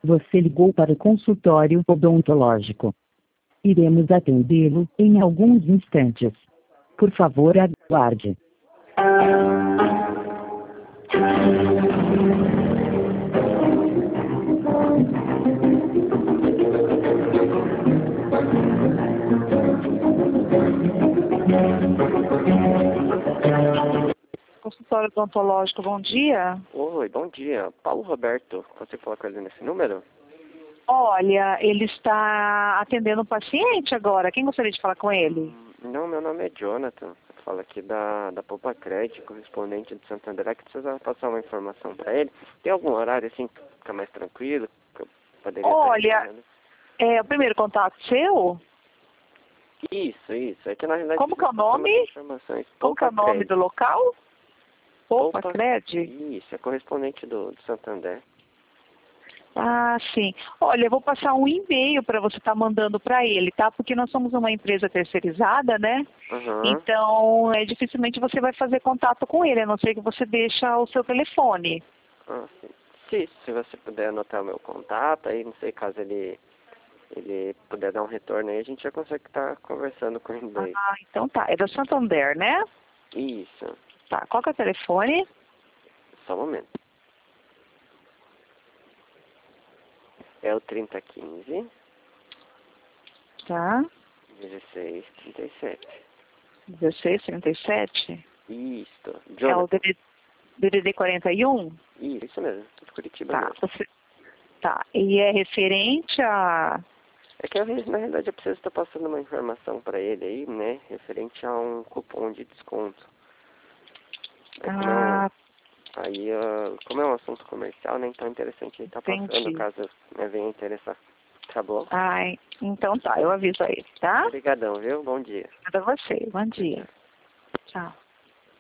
Você ligou para o consultório odontológico. Iremos atendê-lo em alguns instantes. Por favor, aguarde. Consultório odontológico, bom dia. Oi, bom dia. Paulo Roberto, você falar com ele nesse número? Olha, ele está atendendo um paciente agora. Quem gostaria de falar com ele? Não, meu nome é Jonathan. Eu falo aqui da Poupa Crédito, correspondente de Santo André, que precisa passar uma informação para ele. Tem algum horário assim que fica mais tranquilo? Que eu poderia Olha, é o primeiro contato seu? Isso. É que na realidade... Como que é o nome? Como que é o nome do local? Poupa Crédito? Isso, é correspondente do Santo André. Ah, sim. Olha, eu vou passar um e-mail para você estar mandando para ele, tá? Porque nós somos uma empresa terceirizada, né? Uhum. Então, dificilmente você vai fazer contato com ele, a não ser que você deixe o seu telefone. Ah, sim. Se você puder anotar o meu contato, aí não sei, caso ele puder dar um retorno aí, a gente já consegue estar conversando com ele daí. Ah, então tá. É do Santander, né? Isso. Tá. Qual que é o telefone? Só um momento. É o 3015 Tá. 1637. 1637? Isso. É o Jonathan. DDD 41? Isso mesmo. De Curitiba Tá. mesmo. Tá. E é referente a... É que na realidade eu preciso estar passando uma informação para ele aí, né? Referente a um cupom de desconto. Aí, como é um assunto comercial, né? Então é interessante ele estar passando, caso venha interessar. Tá bom? Ai, então tá. Eu aviso a ele, tá? Obrigadão, viu? Bom dia. Obrigada a você. Bom dia. Tchau.